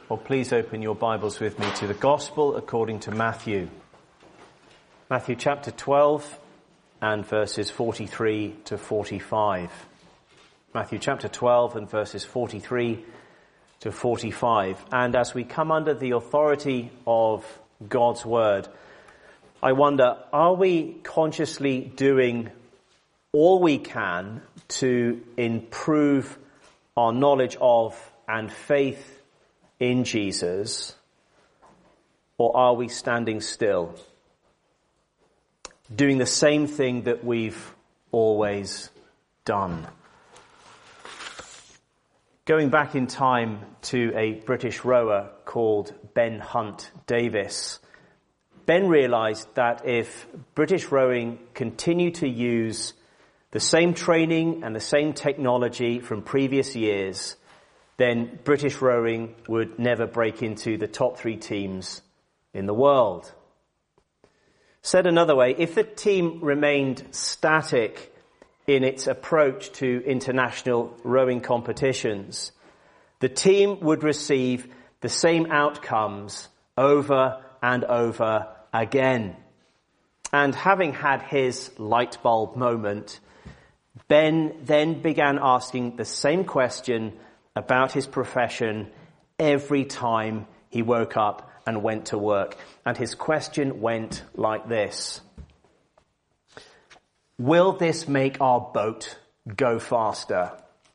Well, please open your Bibles with me to the Gospel according to Matthew. Matthew chapter 12 and verses 43 to 45. Matthew chapter 12 and verses 43 to 45. And as we come under the authority of God's Word, I wonder, are we consciously doing all we can to improve our knowledge of and faith in Jesus, or are we standing still, doing the same thing that we've always done? Going back in time to a British rower called Ben Hunt Davis, Ben realized that if British rowing continued to use the same training and the same technology from previous years, then British rowing would never break into the top 3 teams in the world. Said another way, if the team remained static in its approach to international rowing competitions, the team would receive the same outcomes over and over again. And having had his light bulb moment, Ben then began asking the same question about his profession every time he woke up and went to work. And his question went like this: will this make our boat go faster?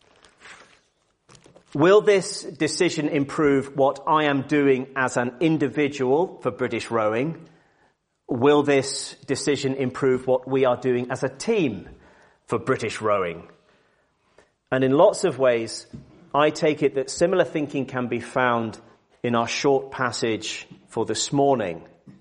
Will this decision improve what I am doing as an individual for British rowing? Will this decision improve what we are doing as a team for British rowing? And in lots of ways, I take it that similar thinking can be found in our short passage for this morning.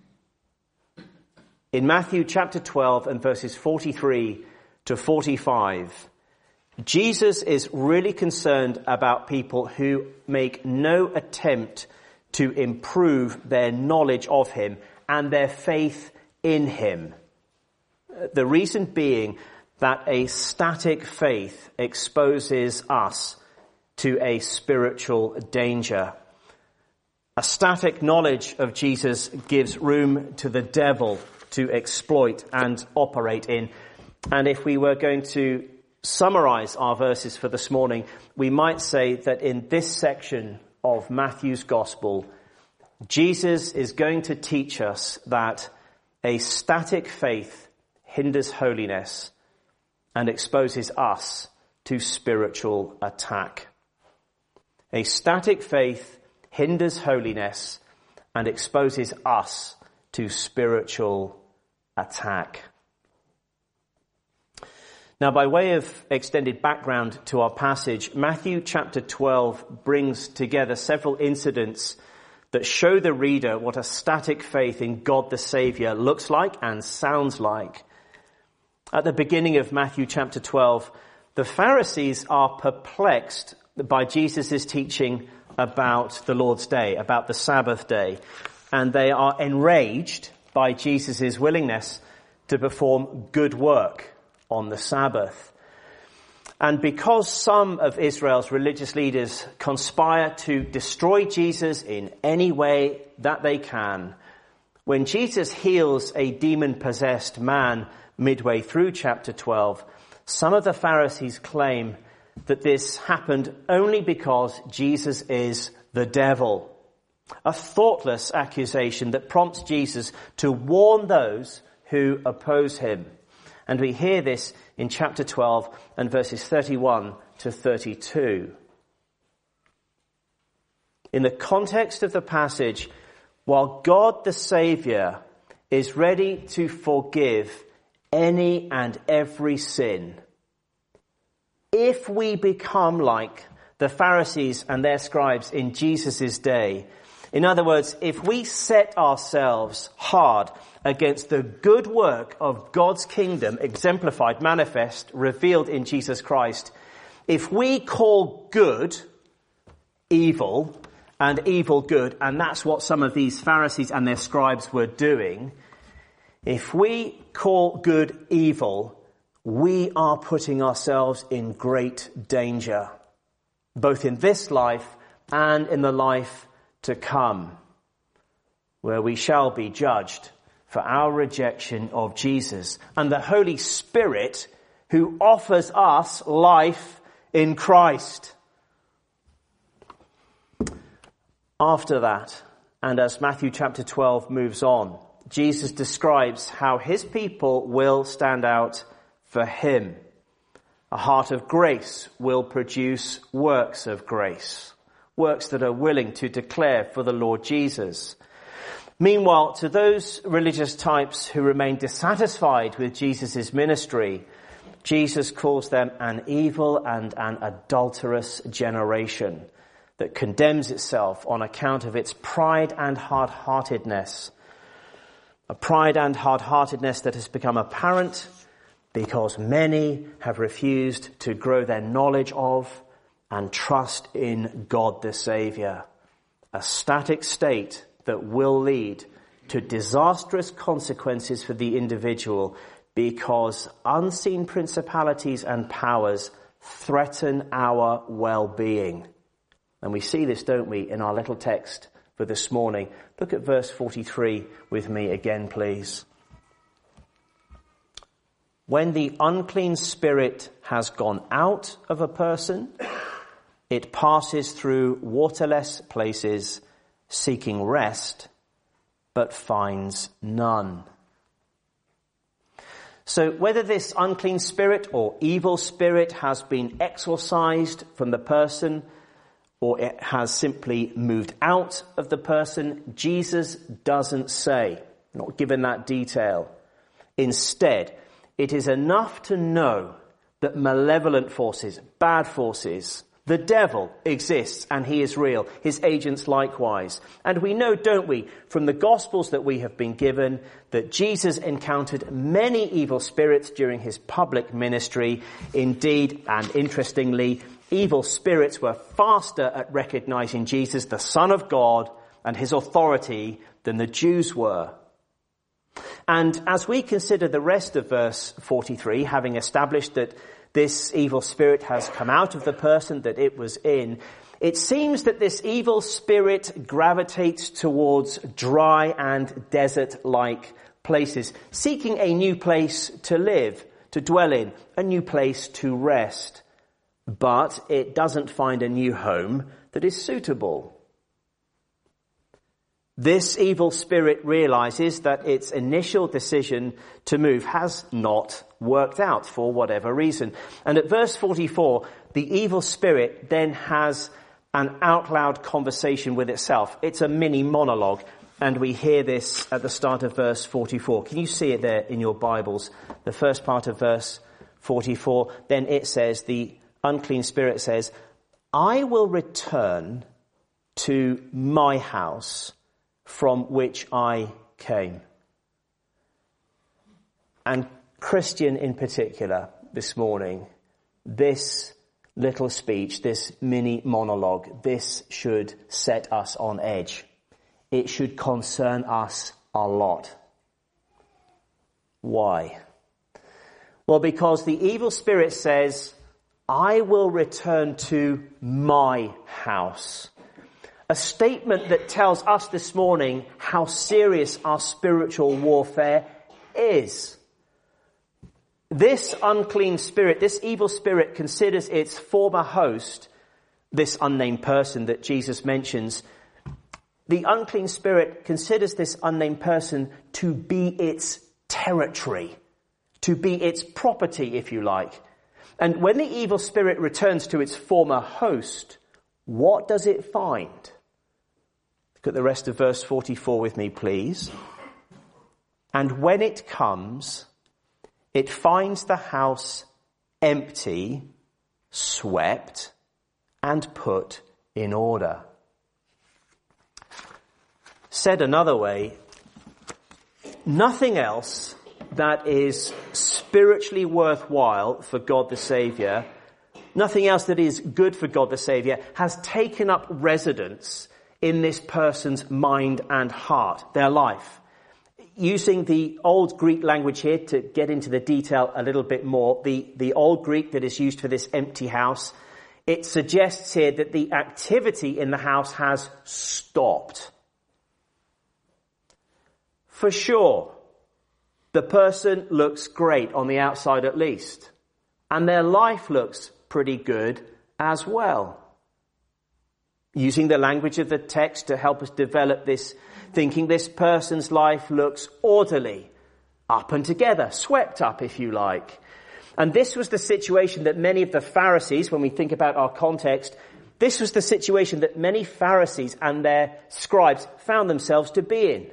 In Matthew chapter 12 and verses 43 to 45, Jesus is really concerned about people who make no attempt to improve their knowledge of him and their faith in him. The reason being that a static faith exposes us to a spiritual danger. A static knowledge of Jesus gives room to the devil to exploit and operate in. And if we were going to summarize our verses for this morning, we might say that in this section of Matthew's Gospel, Jesus is going to teach us that a static faith hinders holiness and exposes us to spiritual attack. A static faith hinders holiness and exposes us to spiritual attack. Now, by way of extended background to our passage, Matthew chapter 12 brings together several incidents that show the reader what a static faith in God the Saviour looks like and sounds like. At the beginning of Matthew chapter 12, the Pharisees are perplexed by Jesus' teaching about the Lord's Day, about the Sabbath day, and they are enraged by Jesus' willingness to perform good work on the Sabbath. And because some of Israel's religious leaders conspire to destroy Jesus in any way that they can, when Jesus heals a demon-possessed man midway through chapter 12, some of the Pharisees claim that this happened only because Jesus is the devil. A thoughtless accusation that prompts Jesus to warn those who oppose him. And we hear this in chapter 12 and verses 31 to 32. In the context of the passage, while God the Saviour is ready to forgive any and every sin, if we become like the Pharisees and their scribes in Jesus' day, in other words, if we set ourselves hard against the good work of God's kingdom, exemplified, manifest, revealed in Jesus Christ, if we call good evil and evil good, and that's what some of these Pharisees and their scribes were doing, if we call good evil, we are putting ourselves in great danger, both in this life and in the life to come, where we shall be judged for our rejection of Jesus, and the Holy Spirit who offers us life in Christ. After that, and as Matthew chapter 12 moves on, Jesus describes how his people will stand out for him. A heart of grace will produce works of grace, works that are willing to declare for the Lord Jesus. Meanwhile, to those religious types who remain dissatisfied with Jesus' ministry, Jesus calls them an evil and an adulterous generation that condemns itself on account of its pride and hard-heartedness. A pride and hard-heartedness that has become apparent because many have refused to grow their knowledge of and trust in God the Saviour. A static state that will lead to disastrous consequences for the individual because unseen principalities and powers threaten our well-being. And we see this, don't we, in our little text for this morning. Look at verse 43 with me again, please. When the unclean spirit has gone out of a person, it passes through waterless places, seeking rest, but finds none. So whether this unclean spirit or evil spirit has been exorcised from the person, or it has simply moved out of the person, Jesus doesn't say, not given that detail. Instead, it is enough to know that malevolent forces, bad forces, the devil exists and he is real, his agents likewise. And we know, don't we, from the Gospels that we have been given, that Jesus encountered many evil spirits during his public ministry. Indeed, and interestingly, evil spirits were faster at recognizing Jesus, the Son of God, and his authority than the Jews were. And as we consider the rest of verse 43, having established that this evil spirit has come out of the person that it was in, it seems that this evil spirit gravitates towards dry and desert-like places, seeking a new place to live, to dwell in, a new place to rest. But it doesn't find a new home that is suitable. This evil spirit realizes that its initial decision to move has not worked out for whatever reason. And at verse 44, the evil spirit then has an out loud conversation with itself. It's a mini monologue, and we hear this at the start of verse 44. Can you see it there in your Bibles? The first part of verse 44, then it says, the unclean spirit says, I will return to my house from which I came. And Christian in particular this morning, this little speech, this mini monologue, this should set us on edge. It should concern us a lot. Why? Well, because the evil spirit says, I will return to my house. A statement that tells us this morning how serious our spiritual warfare is. This unclean spirit, this evil spirit, considers its former host, this unnamed person that Jesus mentions. The unclean spirit considers this unnamed person to be its territory, to be its property, if you like. And when the evil spirit returns to its former host, what does it find? Look at the rest of verse 44 with me, please. And when it comes, it finds the house empty, swept, and put in order. Said another way, nothing else that is spiritually worthwhile for God the Saviour, nothing else that is good for God the Saviour, has taken up residence in this person's mind and heart, their life. Using the old Greek language here to get into the detail a little bit more, the old Greek that is used for this empty house, it suggests here that the activity in the house has stopped. For sure, the person looks great on the outside at least, and their life looks pretty good as well. Using the language of the text to help us develop this thinking, this person's life looks orderly, up and together, swept up if you like. And this was the situation that many of the Pharisees, when we think about our context, this was the situation that many Pharisees and their scribes found themselves to be in.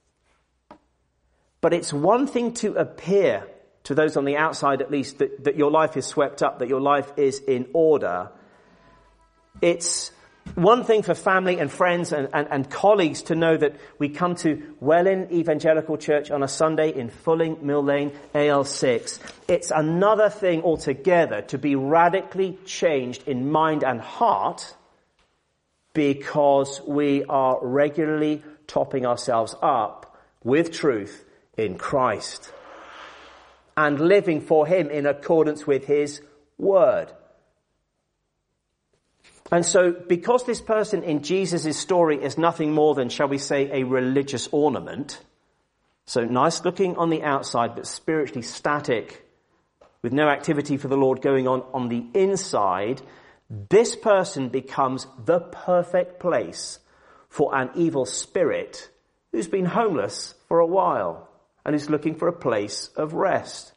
But it's one thing to appear, to those on the outside at least, that your life is swept up, that your life is in order. It's one thing for family and friends and colleagues to know that we come to Welwyn Evangelical Church on a Sunday in Fulling Mill Lane, AL6. It's another thing altogether to be radically changed in mind and heart because we are regularly topping ourselves up with truth in Christ and living for him in accordance with his word. And so, because this person in Jesus' story is nothing more than, shall we say, a religious ornament, so nice looking on the outside, but spiritually static, with no activity for the Lord going on the inside, this person becomes the perfect place for an evil spirit who's been homeless for a while and is looking for a place of rest.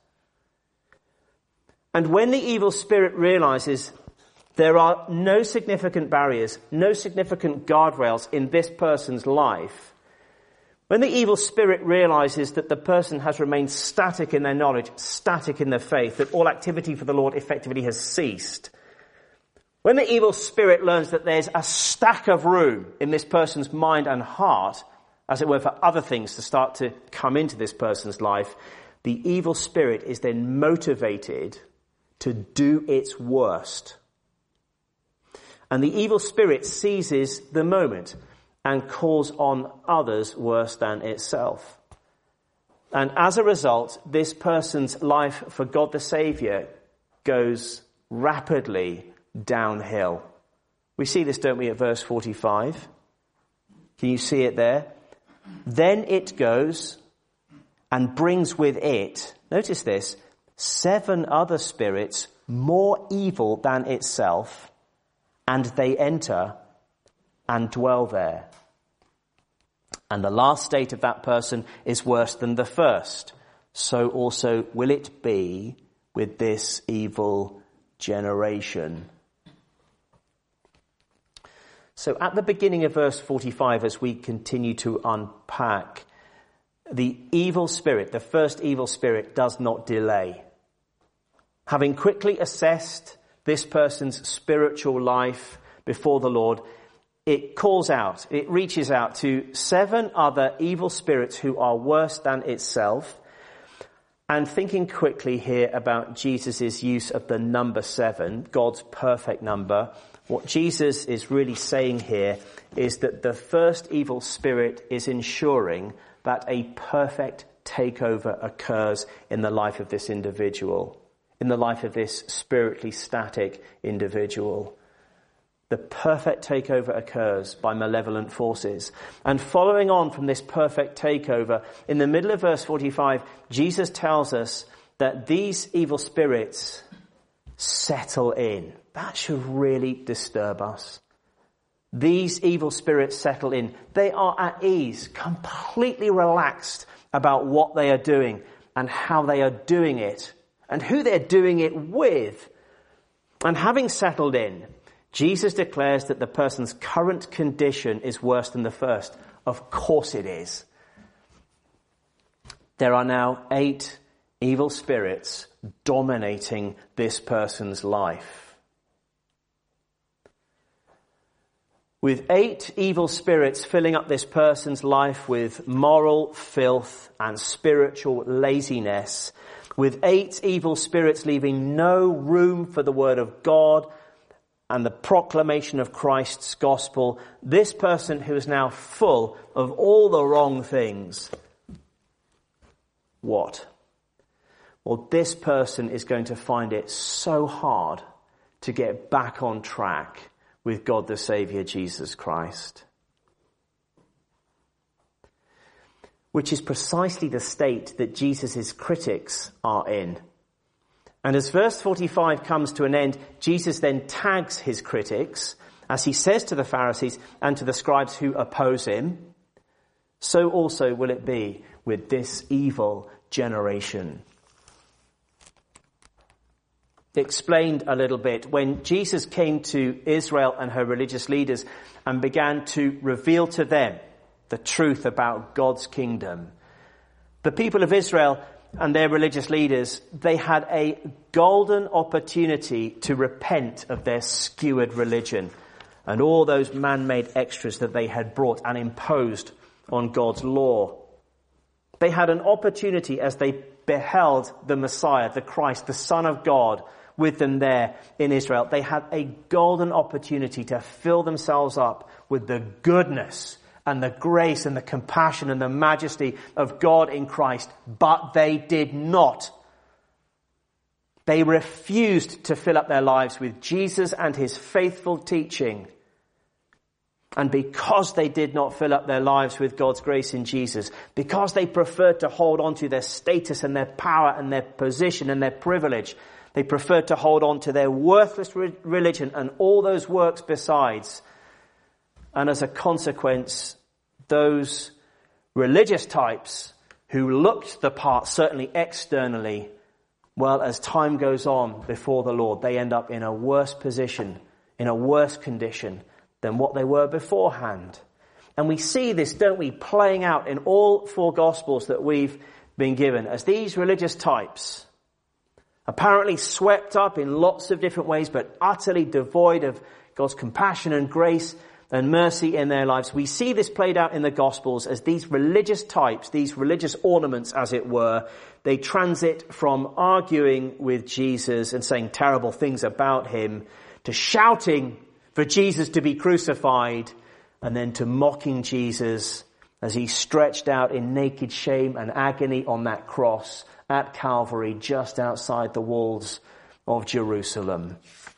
And when the evil spirit realizes there are no significant barriers, no significant guardrails in this person's life, when the evil spirit realizes that the person has remained static in their knowledge, static in their faith, that all activity for the Lord effectively has ceased, when the evil spirit learns that there's a stack of room in this person's mind and heart, as it were, for other things to start to come into this person's life, the evil spirit is then motivated to do its worst. And the evil spirit seizes the moment and calls on others worse than itself. And as a result, this person's life for God the Saviour goes rapidly downhill. We see this, don't we, at verse 45? Can you see it there? Then it goes and brings with it, notice this, 7 other spirits more evil than itself, and they enter and dwell there. And the last state of that person is worse than the first. So also will it be with this evil generation. So at the beginning of verse 45, as we continue to unpack, the evil spirit, the first evil spirit, does not delay. Having quickly assessed this person's spiritual life before the Lord, it calls out, it reaches out to 7 other evil spirits who are worse than itself. And thinking quickly here about Jesus' use of the number 7, God's perfect number, what Jesus is really saying here is that the first evil spirit is ensuring that a perfect takeover occurs in the life of this individual, in the life of this spiritually static individual. The perfect takeover occurs by malevolent forces. And following on from this perfect takeover, in the middle of verse 45, Jesus tells us that these evil spirits settle in. That should really disturb us. These evil spirits settle in. They are at ease, completely relaxed about what they are doing and how they are doing it and who they're doing it with. And having settled in, Jesus declares that the person's current condition is worse than the first. Of course it is. There are now 8 evil spirits dominating this person's life. With 8 evil spirits filling up this person's life with moral filth and spiritual laziness, with 8 evil spirits leaving no room for the word of God and the proclamation of Christ's gospel, this person who is now full of all the wrong things, what? Well, this person is going to find it so hard to get back on track with God the Saviour, Jesus Christ. Which is precisely the state that Jesus' critics are in. And as verse 45 comes to an end, Jesus then tags his critics, as he says to the Pharisees and to the scribes who oppose him, so also will it be with this evil generation. Explained a little bit, when Jesus came to Israel and her religious leaders and began to reveal to them the truth about God's kingdom, the people of Israel and their religious leaders, they had a golden opportunity to repent of their skewered religion and all those man-made extras that they had brought and imposed on God's law. They had an opportunity as they beheld the Messiah, the Christ, the Son of God, with them there in Israel. They had a golden opportunity to fill themselves up with the goodness and the grace and the compassion and the majesty of God in Christ, but they did not. They refused to fill up their lives with Jesus and his faithful teaching. And because they did not fill up their lives with God's grace in Jesus, because they preferred to hold on to their status and their power and their position and their privilege, they preferred to hold on to their worthless religion and all those works besides. And as a consequence, those religious types who looked the part, certainly externally, well, as time goes on before the Lord, they end up in a worse position, in a worse condition than what they were beforehand. And we see this, don't we, playing out in all four Gospels that we've been given, as these religious types, apparently swept up in lots of different ways, but utterly devoid of God's compassion and grace and mercy in their lives. We see this played out in the Gospels as these religious types, these religious ornaments, as it were, they transit from arguing with Jesus and saying terrible things about him to shouting for Jesus to be crucified, and then to mocking Jesus as he stretched out in naked shame and agony on that cross at Calvary just outside the walls of Jerusalem.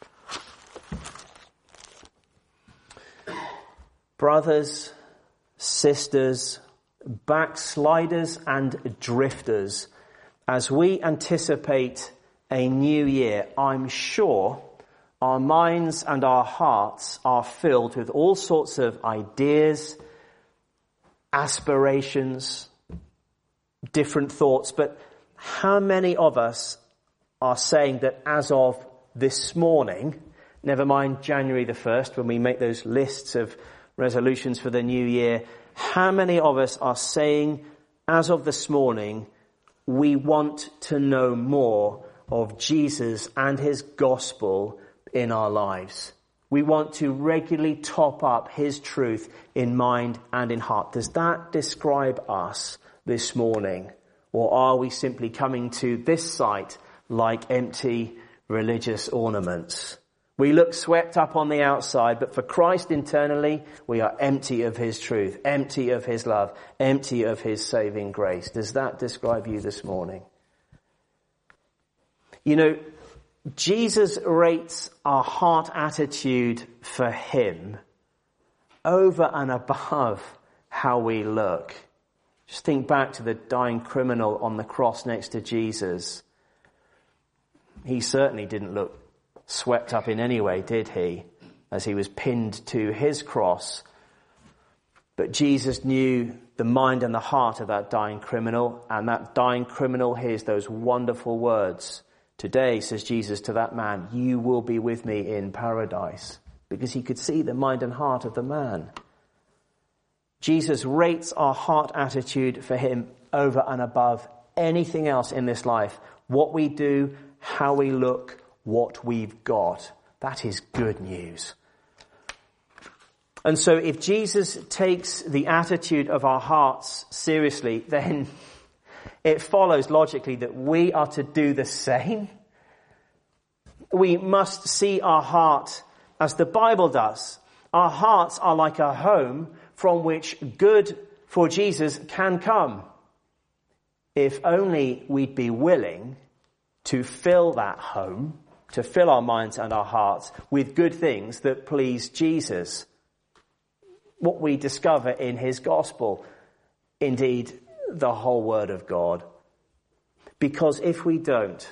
Brothers, sisters, backsliders and drifters, as we anticipate a new year, I'm sure our minds and our hearts are filled with all sorts of ideas, aspirations, different thoughts. But how many of us are saying that as of this morning, never mind January the 1st, when we make those lists of resolutions for the new year, how many of us are saying as of this morning, we want to know more of Jesus and his gospel in our lives? We want to regularly top up his truth in mind and in heart. Does that describe us this morning? Or are we simply coming to this site like empty religious ornaments? We look swept up on the outside, but for Christ internally, we are empty of his truth, empty of his love, empty of his saving grace. Does that describe you this morning? You know, Jesus rates our heart attitude for him over and above how we look. Just think back to the dying criminal on the cross next to Jesus. He certainly didn't look swept up in any way, did he? As he was pinned to his cross. But Jesus knew the mind and the heart of that dying criminal, and that dying criminal hears those wonderful words. Today, says Jesus to that man, you will be with me in paradise. Because he could see the mind and heart of the man. Jesus rates our heart attitude for him over and above anything else in this life. What we do, how we look, what we've got. That is good news. And so if Jesus takes the attitude of our hearts seriously, then it follows logically that we are to do the same. We must see our heart as the Bible does. Our hearts are like a home from which good for Jesus can come. If only we'd be willing to fill that home, to fill our minds and our hearts with good things that please Jesus. What we discover in his gospel, indeed, the whole word of God. Because if we don't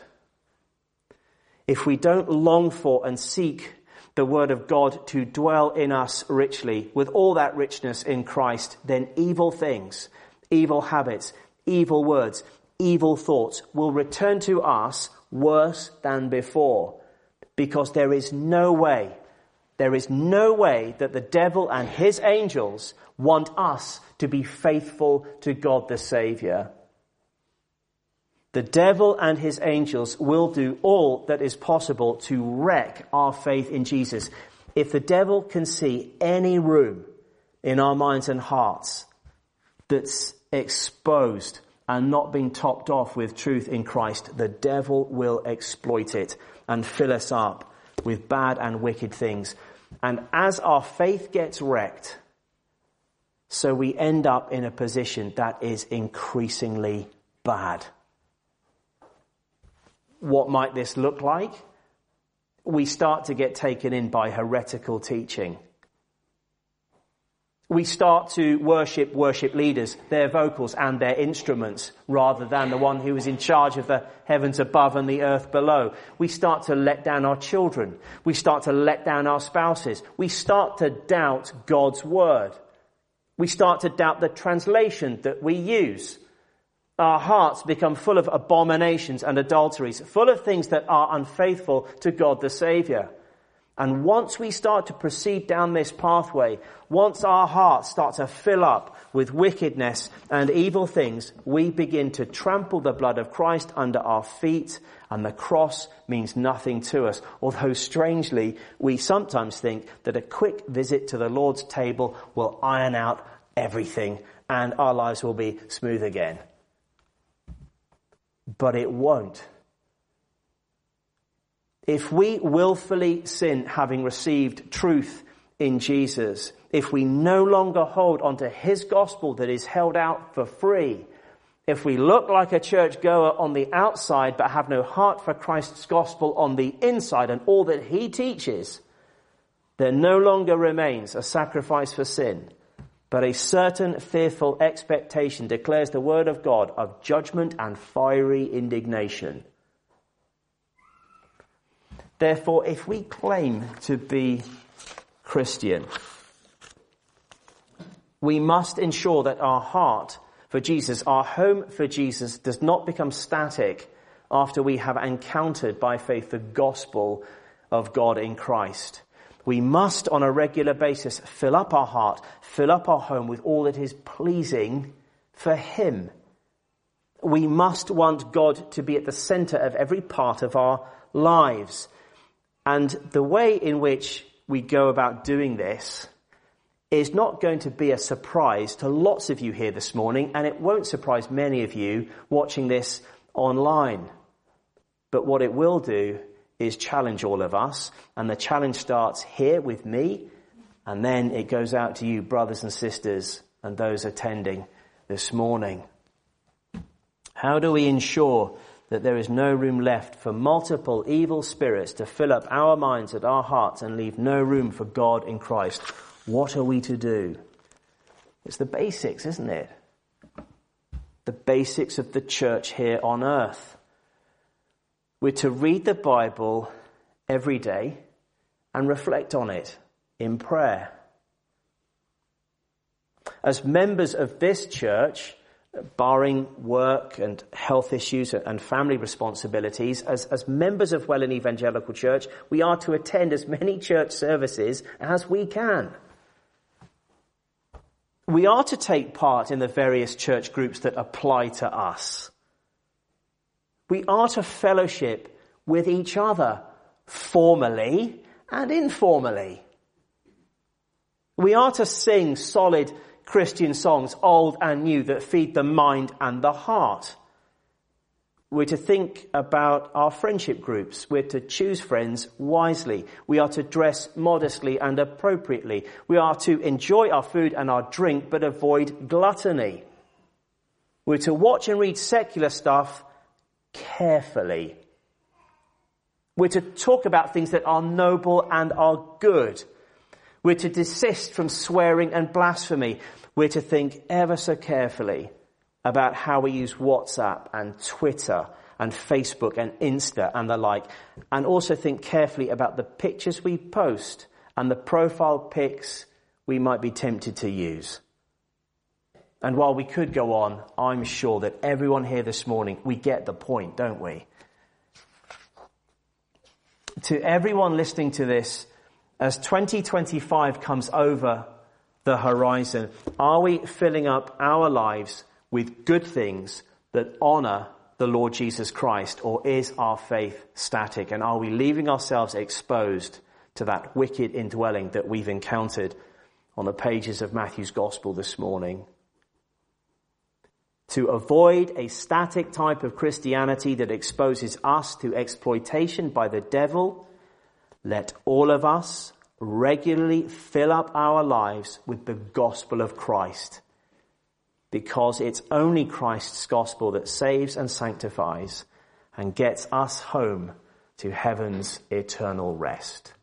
long for and seek the word of God to dwell in us richly, with all that richness in Christ, then evil things, evil habits, evil words, evil thoughts will return to us worse than before. Because there is no way that the devil and his angels want us to be faithful to God the Saviour. The devil and his angels will do all that is possible to wreck our faith in Jesus. If the devil can see any room in our minds and hearts that's exposed and not being topped off with truth in Christ, the devil will exploit it and fill us up with bad and wicked things. And as our faith gets wrecked, so we end up in a position that is increasingly bad. What might this look like? We start to get taken in by heretical teaching. We start to worship leaders, their vocals and their instruments, rather than the one who is in charge of the heavens above and the earth below. We start to let down our children. We start to let down our spouses. We start to doubt God's word. We start to doubt the translation that we use. Our hearts become full of abominations and adulteries, full of things that are unfaithful to God the Saviour. And once we start to proceed down this pathway, once our hearts start to fill up with wickedness and evil things, we begin to trample the blood of Christ under our feet, and the cross means nothing to us. Although strangely, we sometimes think that a quick visit to the Lord's table will iron out everything and our lives will be smooth again. But it won't. If we willfully sin, having received truth in Jesus, if we no longer hold onto his gospel that is held out for free, if we look like a churchgoer on the outside but have no heart for Christ's gospel on the inside and all that he teaches, there no longer remains a sacrifice for sin, but a certain fearful expectation, declares the word of God, of judgment and fiery indignation. Therefore, if we claim to be Christian, we must ensure that our heart for Jesus, our home for Jesus, does not become static after we have encountered by faith the gospel of God in Christ. We must, on a regular basis, fill up our heart, fill up our home with all that is pleasing for him. We must want God to be at the centre of every part of our lives. And the way in which we go about doing this is not going to be a surprise to lots of you here this morning, and it won't surprise many of you watching this online. But what it will do is challenge all of us, and the challenge starts here with me, and then it goes out to you, brothers and sisters, and those attending this morning. How do we ensure that there is no room left for multiple evil spirits to fill up our minds and our hearts and leave no room for God in Christ? What are we to do? It's the basics, isn't it? The basics of the church here on earth. We're to read the Bible every day and reflect on it in prayer. As members of this church, barring work and health issues and family responsibilities, as members of Welland Evangelical Church, we are to attend as many church services as we can. We are to take part in the various church groups that apply to us. We are to fellowship with each other, formally and informally. We are to sing solid Christian songs, old and new, that feed the mind and the heart. We're to think about our friendship groups. We're to choose friends wisely. We are to dress modestly and appropriately. We are to enjoy our food and our drink, but avoid gluttony. We're to watch and read secular stuff carefully. We're to talk about things that are noble and are good. We're to desist from swearing and blasphemy. We're to think ever so carefully about how we use WhatsApp and Twitter and Facebook and Insta and the like. And also think carefully about the pictures we post and the profile pics we might be tempted to use. And while we could go on, I'm sure that everyone here this morning, we get the point, don't we? To everyone listening to this, as 2025 comes over the horizon, are we filling up our lives with good things that honor the Lord Jesus Christ, or is our faith static? And are we leaving ourselves exposed to that wicked indwelling that we've encountered on the pages of Matthew's Gospel this morning? To avoid a static type of Christianity that exposes us to exploitation by the devil, let all of us regularly fill up our lives with the gospel of Christ, because it's only Christ's gospel that saves and sanctifies and gets us home to heaven's eternal rest.